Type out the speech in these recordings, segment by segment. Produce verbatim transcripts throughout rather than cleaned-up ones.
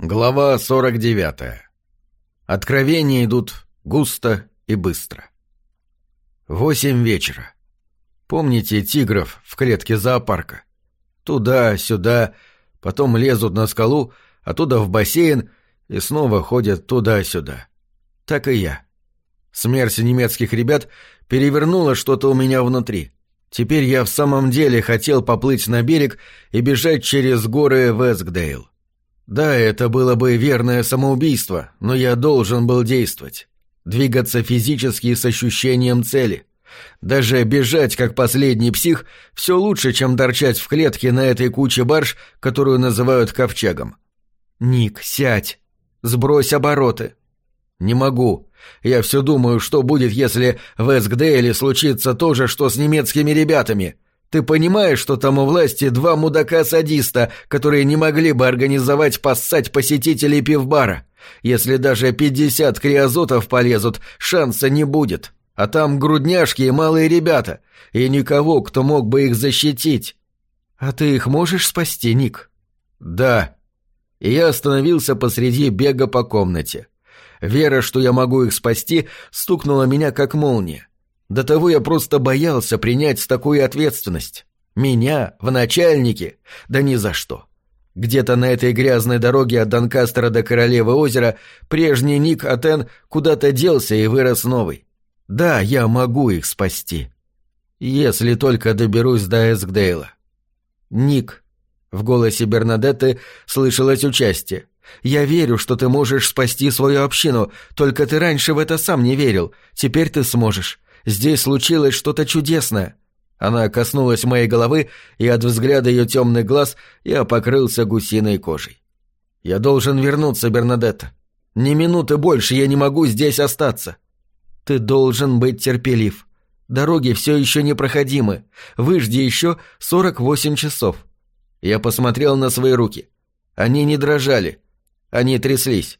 Глава сорок девятая. Откровения идут густо и быстро. Восемь вечера. Помните тигров в клетке зоопарка? Туда-сюда, потом лезут на скалу, оттуда в бассейн и снова ходят туда-сюда. Так и я. Смерть немецких ребят перевернула что-то у меня внутри. Теперь я в самом деле хотел поплыть на берег и бежать через горы в Эскдейл. Да, это было бы верное самоубийство, но я должен был действовать. Двигаться физически с ощущением цели. Даже бежать, как последний псих, все лучше, чем торчать в клетке на этой куче барж, которую называют ковчегом. «Ник, сядь! Сбрось обороты!» «Не могу. Я все думаю, что будет, если в Эскдейле случится то же, что с немецкими ребятами. Ты понимаешь, что там у власти два мудака-садиста, которые не могли бы организовать поссать посетителей пивбара? Если даже пятьдесят криозотов полезут, шанса не будет. А там грудняшки и малые ребята, и никого, кто мог бы их защитить. А ты их можешь спасти, Ник?» «Да». И я остановился посреди бега по комнате. Вера, что я могу их спасти, стукнула меня как молния. До того я просто боялся принять такую ответственность. Меня, в начальнике? Да ни за что. Где-то на этой грязной дороге от Донкастера до Королевы озера прежний Ник Атен куда-то делся и вырос новый. Да, я могу их спасти. Если только доберусь до Эскдейла. «Ник», — в голосе Бернадетты слышалось участие, — «я верю, что ты можешь спасти свою общину, только ты раньше в это сам не верил, теперь ты сможешь. Здесь случилось что-то чудесное». Она коснулась моей головы, и от взгляда ее темных глаз я покрылся гусиной кожей. «Я должен вернуться, Бернадетта. Ни минуты больше я не могу здесь остаться». «Ты должен быть терпелив. Дороги все еще непроходимы. Выжди еще сорок восемь часов». Я посмотрел на свои руки. Они не дрожали. Они тряслись.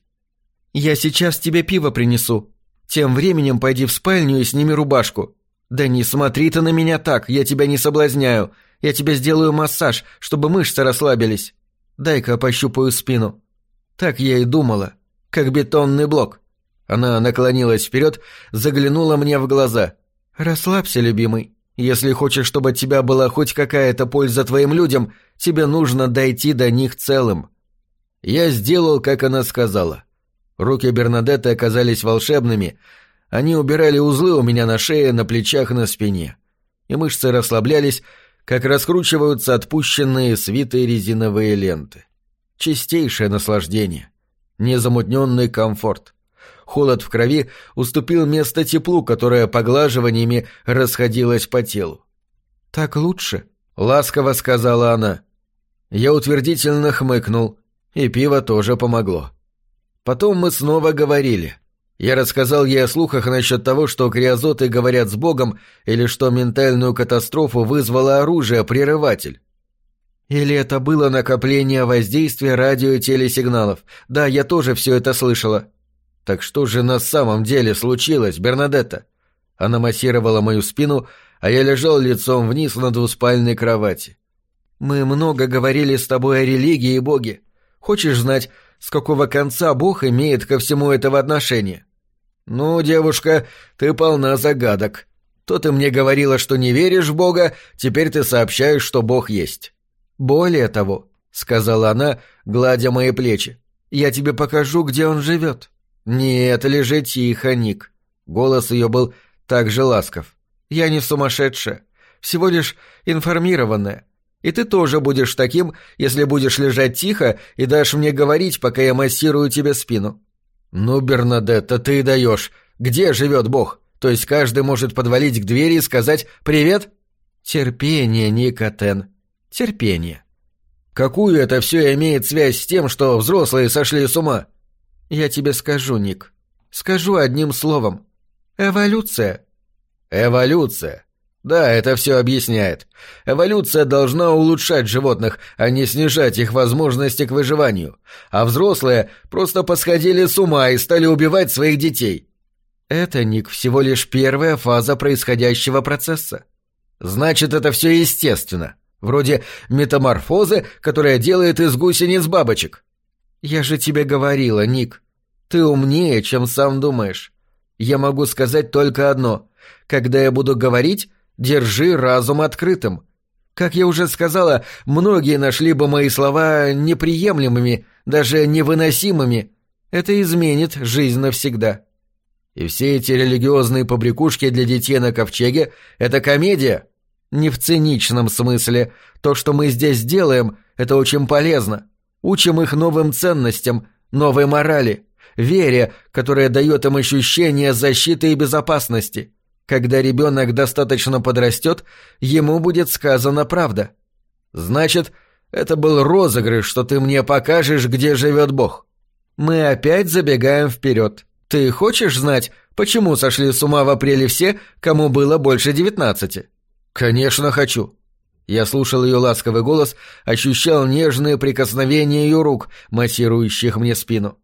«Я сейчас тебе пиво принесу. Тем временем пойди в спальню и сними рубашку. Да не смотри ты на меня так, я тебя не соблазняю. Я тебе сделаю массаж, чтобы мышцы расслабились. Дай-ка пощупаю спину». Так я и думала, как бетонный блок. Она наклонилась вперед, заглянула мне в глаза. «Расслабься, любимый. Если хочешь, чтобы от тебя была хоть какая-то польза твоим людям, тебе нужно дойти до них целым». Я сделал, как она сказала. Руки Бернадетты оказались волшебными. Они убирали узлы у меня на шее, на плечах, на спине. И мышцы расслаблялись, как раскручиваются отпущенные свитые резиновые ленты. Чистейшее наслаждение. Незамутненный комфорт. Холод в крови уступил место теплу, которое поглаживаниями расходилось по телу. «Так лучше», — ласково сказала она. Я утвердительно хмыкнул, и пиво тоже помогло. Потом мы снова говорили. Я рассказал ей о слухах насчет того, что криозоты говорят с Богом, или что ментальную катастрофу вызвало оружие-прерыватель. Или это было накопление воздействия радио- и телесигналов. Да, я тоже все это слышала. Так что же на самом деле случилось, Бернадетта? Она массировала мою спину, а я лежал лицом вниз на двуспальной кровати. Мы много говорили с тобой о религии и Боге. Хочешь знать, с какого конца Бог имеет ко всему этого отношение? Ну, девушка, ты полна загадок. То ты мне говорила, что не веришь в Бога, теперь ты сообщаешь, что Бог есть. Более того, — сказала она, гладя мои плечи, — я тебе покажу, где он живет. Нет, лежи тихо, Ник. Голос ее был так же ласков. Я не сумасшедшая, всего лишь информированная. И ты тоже будешь таким, если будешь лежать тихо и дашь мне говорить, пока я массирую тебе спину. Ну, Бернадетта, ты и даешь. Где живет Бог? То есть каждый может подвалить к двери и сказать «Привет»? Терпение, Ник Атен, терпение. Какую это все имеет связь с тем, что взрослые сошли с ума? Я тебе скажу, Ник. Скажу одним словом. Эволюция. Эволюция. Да, это все объясняет. Эволюция должна улучшать животных, а не снижать их возможности к выживанию. А взрослые просто посходили с ума и стали убивать своих детей. Это, Ник, всего лишь первая фаза происходящего процесса. Значит, это все естественно. Вроде метаморфозы, которая делает из гусениц бабочек. «Я же тебе говорила, Ник. Ты умнее, чем сам думаешь. Я могу сказать только одно. Когда я буду говорить, держи разум открытым. Как я уже сказала, многие нашли бы мои слова неприемлемыми, даже невыносимыми. Это изменит жизнь навсегда. И все эти религиозные побрякушки для детей на ковчеге — это комедия? Не в циничном смысле. То, что мы здесь делаем, это очень полезно. Учим их новым ценностям, новой морали, вере, которая дает им ощущение защиты и безопасности. Когда ребенок достаточно подрастет, ему будет сказана правда. Значит, это был розыгрыш, что ты мне покажешь, где живет Бог. Мы опять забегаем вперед. Ты хочешь знать, почему сошли с ума в апреле все, кому было больше девятнадцати? Конечно, хочу. Я слушал ее ласковый голос, ощущал нежные прикосновения ее рук, массирующих мне спину.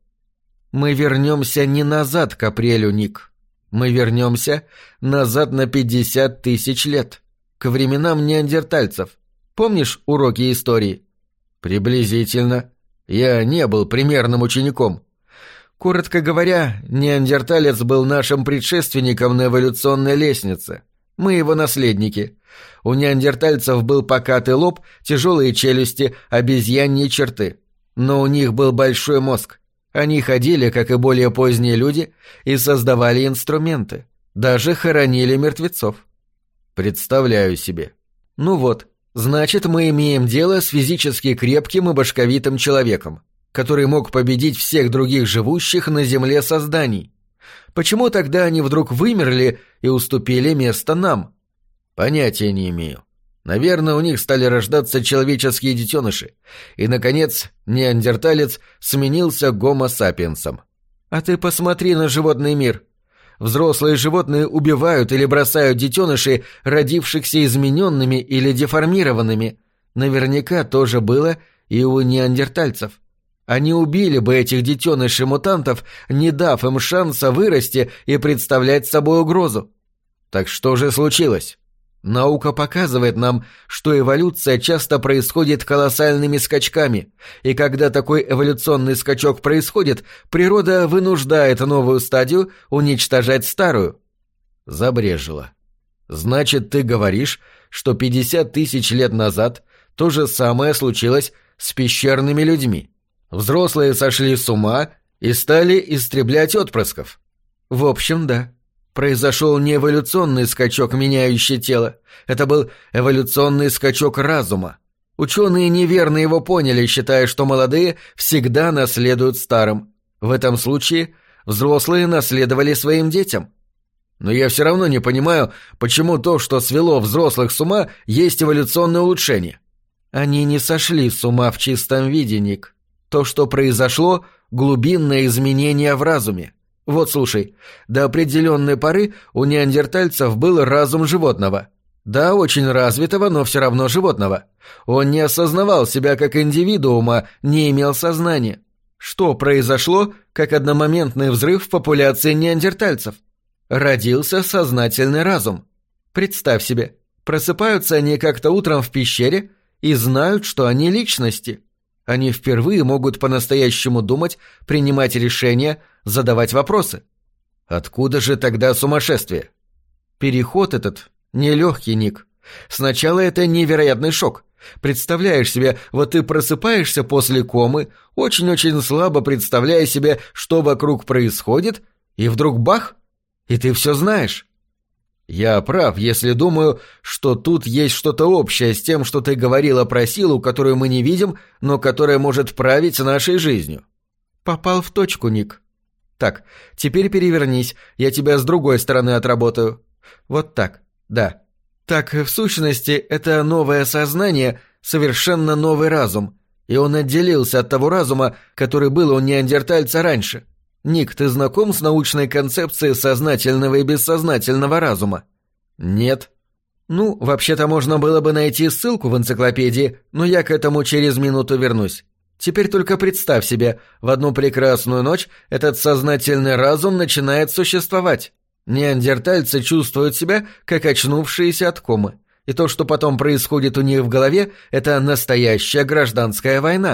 Мы вернемся не назад к апрелю, Ник. Мы вернемся назад на пятьдесят тысяч лет, к временам неандертальцев. Помнишь уроки истории? Приблизительно. Я не был примерным учеником. Коротко говоря, неандерталец был нашим предшественником на эволюционной лестнице. Мы его наследники. У неандертальцев был покатый лоб, тяжелые челюсти, обезьяньи черты. Но у них был большой мозг. Они ходили, как и более поздние люди, и создавали инструменты. Даже хоронили мертвецов. Представляю себе. Ну вот, значит, мы имеем дело с физически крепким и башковитым человеком, который мог победить всех других живущих на земле созданий. Почему тогда они вдруг вымерли и уступили место нам? Понятия не имею. Наверное, у них стали рождаться человеческие детеныши. И, наконец, неандерталец сменился гомо-сапиенсом. А ты посмотри на животный мир. Взрослые животные убивают или бросают детенышей, родившихся измененными или деформированными. Наверняка тоже было и у неандертальцев. Они убили бы этих детенышей-мутантов, не дав им шанса вырасти и представлять собой угрозу. Так что же случилось? Наука показывает нам, что эволюция часто происходит колоссальными скачками, и когда такой эволюционный скачок происходит, природа вынуждает новую стадию уничтожать старую. Забрежило. Значит, ты говоришь, что пятьдесят тысяч лет назад то же самое случилось с пещерными людьми. Взрослые сошли с ума и стали истреблять отпрысков. В общем, да. Произошел не эволюционный скачок, меняющий тело. Это был эволюционный скачок разума. Ученые неверно его поняли, считая, что молодые всегда наследуют старым. В этом случае взрослые наследовали своим детям. Но я все равно не понимаю, почему то, что свело взрослых с ума, есть эволюционное улучшение. Они не сошли с ума в чистом виде, Ник. То, что произошло — глубинное изменение в разуме. Вот слушай, до определенной поры у неандертальцев был разум животного. Да, очень развитого, но все равно животного. Он не осознавал себя как индивидуума, не имел сознания. Что произошло, как одномоментный взрыв в популяции неандертальцев? Родился сознательный разум. Представь себе, просыпаются они как-то утром в пещере и знают, что они личности. Они впервые могут по-настоящему думать, принимать решения, задавать вопросы. Откуда же тогда сумасшествие? Переход этот нелегкий, Ник. Сначала это невероятный шок. Представляешь себе, вот ты просыпаешься после комы, очень-очень слабо представляя себе, что вокруг происходит, и вдруг бах, и ты все знаешь. Я прав, если думаю, что тут есть что-то общее с тем, что ты говорила про силу, которую мы не видим, но которая может править нашей жизнью. Попал в точку, Ник. Так, теперь перевернись, я тебя с другой стороны отработаю. Вот так, да. Так, в сущности, это новое сознание, совершенно новый разум, и он отделился от того разума, который был у неандертальца раньше. Ник, ты знаком с научной концепцией сознательного и бессознательного разума? Нет. Ну, вообще-то можно было бы найти ссылку в энциклопедии, но я к этому через минуту вернусь. Теперь только представь себе, в одну прекрасную ночь этот сознательный разум начинает существовать. Неандертальцы чувствуют себя, как очнувшиеся от комы. И то, что потом происходит у них в голове, это настоящая гражданская война.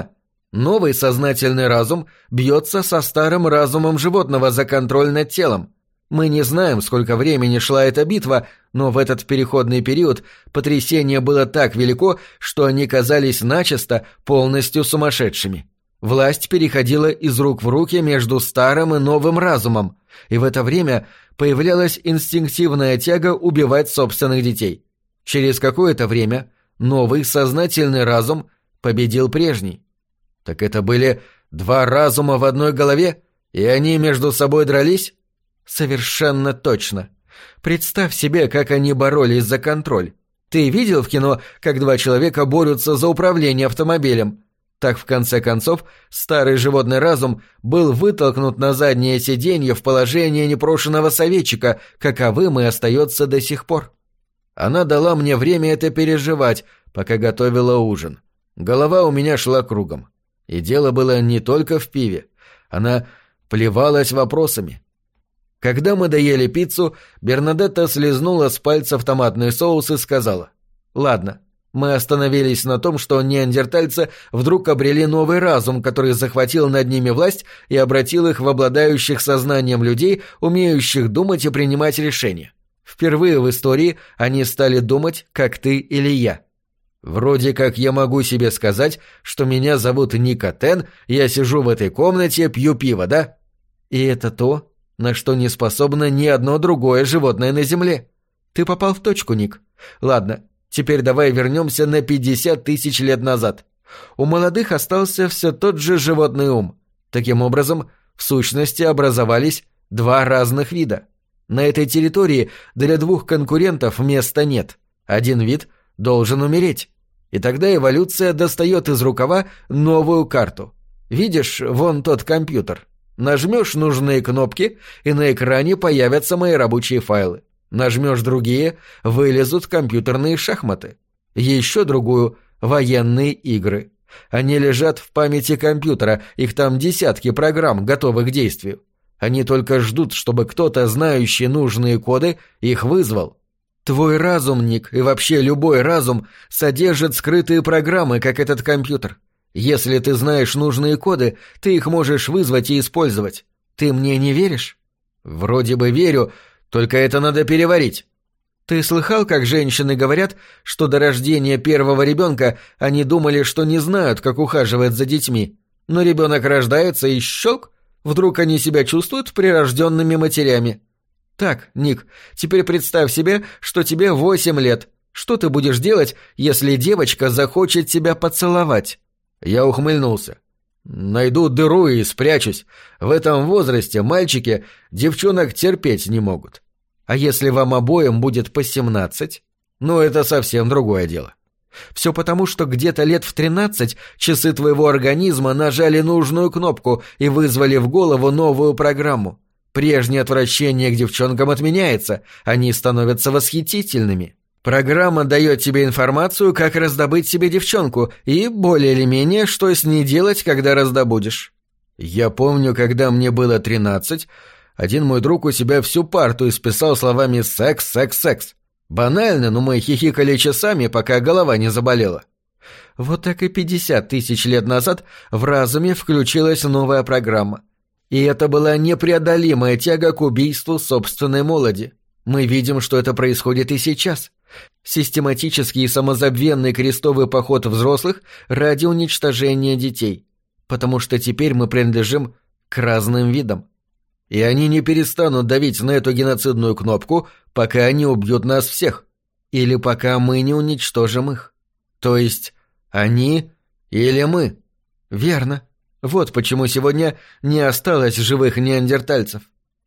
Новый сознательный разум бьется со старым разумом животного за контроль над телом. Мы не знаем, сколько времени шла эта битва, но в этот переходный период потрясение было так велико, что они казались начисто полностью сумасшедшими. Власть переходила из рук в руки между старым и новым разумом, и в это время появлялась инстинктивная тяга убивать собственных детей. Через какое-то время новый сознательный разум победил прежний. Так это были два разума в одной голове, и они между собой дрались? Совершенно точно. Представь себе, как они боролись за контроль. Ты видел в кино, как два человека борются за управление автомобилем? Так, в конце концов, старый животный разум был вытолкнут на заднее сиденье в положение непрошеного советчика, каковым и остается до сих пор. Она дала мне время это переживать, пока готовила ужин. Голова у меня шла кругом. И дело было не только в пиве. Она плевалась вопросами. Когда мы доели пиццу, Бернадетта слезнула с пальцев томатный соус и сказала: «Ладно, мы остановились на том, что неандертальцы вдруг обрели новый разум, который захватил над ними власть и обратил их в обладающих сознанием людей, умеющих думать и принимать решения. Впервые в истории они стали думать, как ты или я. Вроде как я могу себе сказать, что меня зовут Никотен, я сижу в этой комнате, пью пиво, да? И это то, на что не способно ни одно другое животное на Земле. Ты попал в точку, Ник. Ладно, теперь давай вернемся на пятьдесят тысяч лет назад. У молодых остался все тот же животный ум. Таким образом, в сущности образовались два разных вида. На этой территории для двух конкурентов места нет. Один вид должен умереть. И тогда эволюция достает из рукава новую карту. Видишь, вон тот компьютер. Нажмешь нужные кнопки, и на экране появятся мои рабочие файлы. Нажмешь другие, вылезут компьютерные шахматы. Еще другую — военные игры. Они лежат в памяти компьютера, их там десятки программ, готовых к действию. Они только ждут, чтобы кто-то, знающий нужные коды, их вызвал. Твой разум, Ник, и вообще любой разум содержит скрытые программы, как этот компьютер. Если ты знаешь нужные коды, ты их можешь вызвать и использовать. Ты мне не веришь? Вроде бы верю, только это надо переварить. Ты слыхал, как женщины говорят, что до рождения первого ребенка они думали, что не знают, как ухаживать за детьми, но ребенок рождается и щелк, вдруг они себя чувствуют прирожденными матерями. Так, Ник, теперь представь себе, что тебе восемь лет. Что ты будешь делать, если девочка захочет тебя поцеловать? Я ухмыльнулся. Найду дыру и спрячусь. В этом возрасте мальчики девчонок терпеть не могут. А если вам обоим будет по семнадцать? Ну, это совсем другое дело. Все потому, что где-то лет в тринадцать часы твоего организма нажали нужную кнопку и вызвали в голову новую программу. Прежнее отвращение к девчонкам отменяется, они становятся восхитительными. Программа дает тебе информацию, как раздобыть себе девчонку, и, более или менее, что с ней делать, когда раздобудешь. Я помню, когда мне было тринадцать, один мой друг у себя всю парту исписал словами «секс, секс, секс». Банально, но мы хихикали часами, пока голова не заболела. Вот так и пятьдесят тысяч лет назад в разуме включилась новая программа. И это была непреодолимая тяга к убийству собственной молоди. Мы видим, что это происходит и сейчас. Систематический и самозабвенный крестовый поход взрослых ради уничтожения детей. Потому что теперь мы принадлежим к разным видам. И они не перестанут давить на эту геноцидную кнопку, пока они убьют нас всех. Или пока мы не уничтожим их. То есть они или мы. Верно. Вот почему сегодня не осталось живых неандертальцев.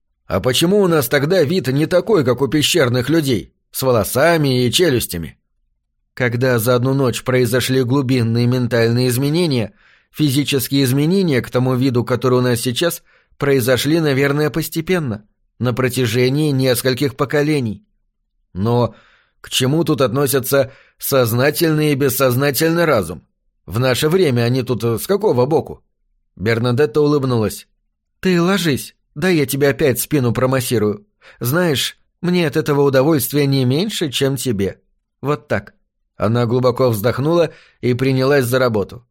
А почему у нас тогда вид не такой, как у пещерных людей, с волосами и челюстями? Когда за одну ночь произошли глубинные ментальные изменения, физические изменения к тому виду, который у нас сейчас, произошли, наверное, постепенно, на протяжении нескольких поколений. Но к чему тут относятся сознательный и бессознательный разум? В наше время они тут с какого боку? Бернадетта улыбнулась. «Ты ложись, да я тебе опять спину промассирую. Знаешь, мне от этого удовольствия не меньше, чем тебе. Вот так». Она глубоко вздохнула и принялась за работу.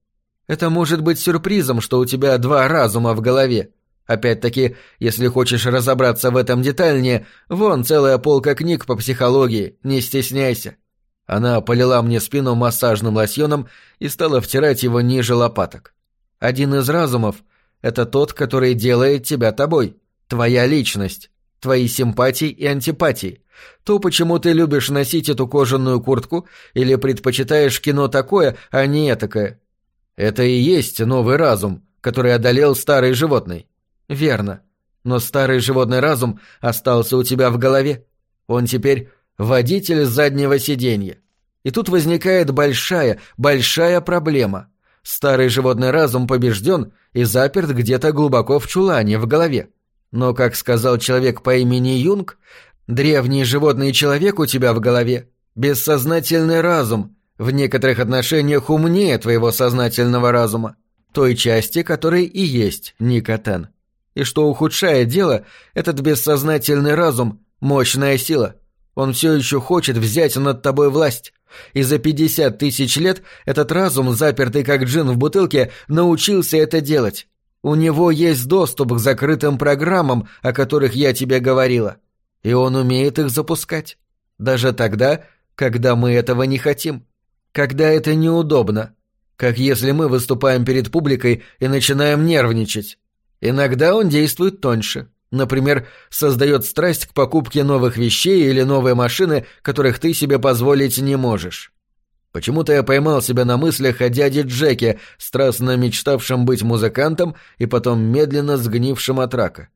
Это может быть сюрпризом, что у тебя два разума в голове. Опять-таки, если хочешь разобраться в этом детальнее, вон целая полка книг по психологии, не стесняйся». Она полила мне спину массажным лосьоном и стала втирать его ниже лопаток. Один из разумов — это тот, который делает тебя тобой, твоя личность, твои симпатии и антипатии, то, почему ты любишь носить эту кожаную куртку или предпочитаешь кино такое, а не этакое. Это и есть новый разум, который одолел старый животный. Верно. Но старый животный разум остался у тебя в голове. Он теперь водитель заднего сиденья. И тут возникает большая, большая проблема. Старый животный разум побежден и заперт где-то глубоко в чулане, в голове. Но, как сказал человек по имени Юнг, древний животный человек у тебя в голове — бессознательный разум, в некоторых отношениях умнее твоего сознательного разума, той части, которой и есть Никотен. И что ухудшает дело, этот бессознательный разум — мощная сила. Он все еще хочет взять над тобой власть. И за пятьдесят тысяч лет этот разум, запертый как джин в бутылке, научился это делать. У него есть доступ к закрытым программам, о которых я тебе говорила. И он умеет их запускать. Даже тогда, когда мы этого не хотим. Когда это неудобно. Как если мы выступаем перед публикой и начинаем нервничать. Иногда он действует тоньше. Например, создает страсть к покупке новых вещей или новой машины, которых ты себе позволить не можешь. Почему-то я поймал себя на мыслях о дяде Джеке, страстно мечтавшем быть музыкантом и потом медленно сгнившем от рака.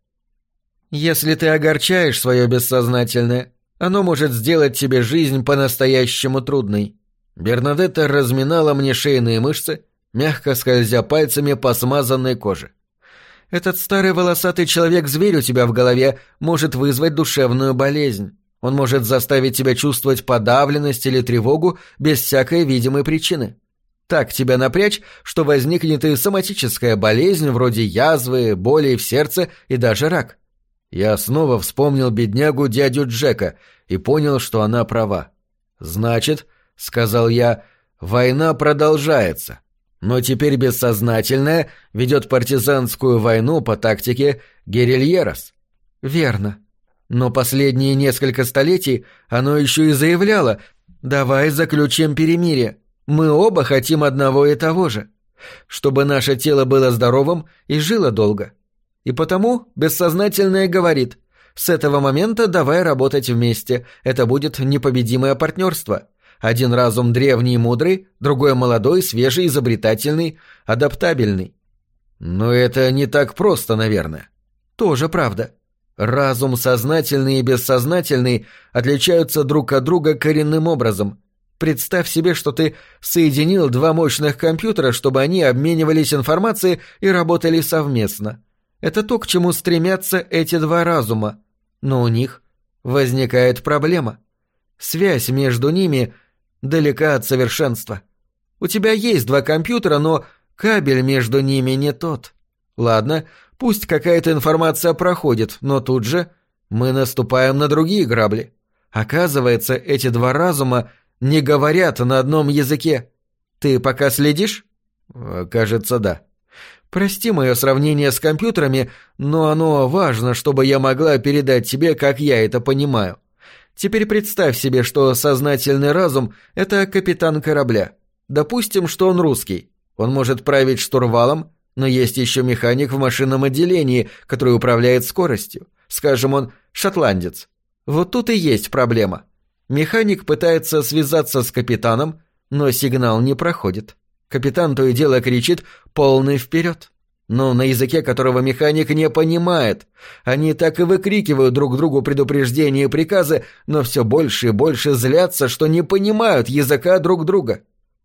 Если ты огорчаешь свое бессознательное, оно может сделать тебе жизнь по-настоящему трудной. Бернадетта разминала мне шейные мышцы, мягко скользя пальцами по смазанной коже. Этот старый волосатый человек-зверь у тебя в голове может вызвать душевную болезнь. Он может заставить тебя чувствовать подавленность или тревогу без всякой видимой причины. Так тебя напрячь, что возникнет и соматическая болезнь вроде язвы, боли в сердце и даже рак. Я снова вспомнил беднягу дядю Джека и понял, что она права. «Значит, — сказал я, — война продолжается, но теперь бессознательное ведет партизанскую войну по тактике герильерос». «Верно. Но последние несколько столетий оно еще и заявляло: «Давай заключим перемирие. Мы оба хотим одного и того же. Чтобы наше тело было здоровым и жило долго». И потому бессознательное говорит: «С этого момента давай работать вместе. Это будет непобедимое партнерство. Один разум древний и мудрый, другой молодой, свежий, изобретательный, адаптабельный». Но это не так просто, наверное. Тоже правда. Разум сознательный и бессознательный отличаются друг от друга коренным образом. Представь себе, что ты соединил два мощных компьютера, чтобы они обменивались информацией и работали совместно. Это то, к чему стремятся эти два разума. Но у них возникает проблема. Связь между ними далека от совершенства. У тебя есть два компьютера, но кабель между ними не тот. Ладно, пусть какая-то информация проходит, но тут же мы наступаем на другие грабли. Оказывается, эти два разума не говорят на одном языке. Ты пока следишь? Кажется, да. Прости мое сравнение с компьютерами, но оно важно, чтобы я могла передать тебе, как я это понимаю. Теперь представь себе, что сознательный разум — это капитан корабля. Допустим, что он русский. Он может править штурвалом, но есть еще механик в машинном отделении, который управляет скоростью. Скажем, он шотландец. Вот тут и есть проблема. Механик пытается связаться с капитаном, но сигнал не проходит. Капитан то и дело кричит «полный вперед!». Но на языке, которого механик не понимает. Они так и выкрикивают друг другу предупреждения и приказы, но все больше и больше злятся, что не понимают языка друг друга.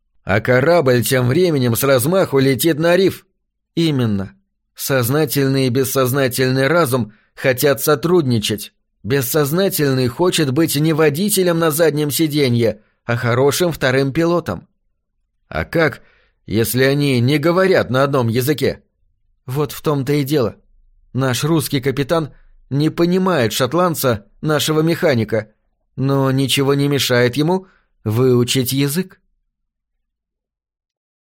А корабль тем временем с размаху летит на риф. Именно. Сознательный и бессознательный разум хотят сотрудничать. Бессознательный хочет быть не водителем на заднем сиденье, а хорошим вторым пилотом. А как, если они не говорят на одном языке? Вот в том-то и дело. Наш русский капитан не понимает шотландца, нашего механика, но ничего не мешает ему выучить язык.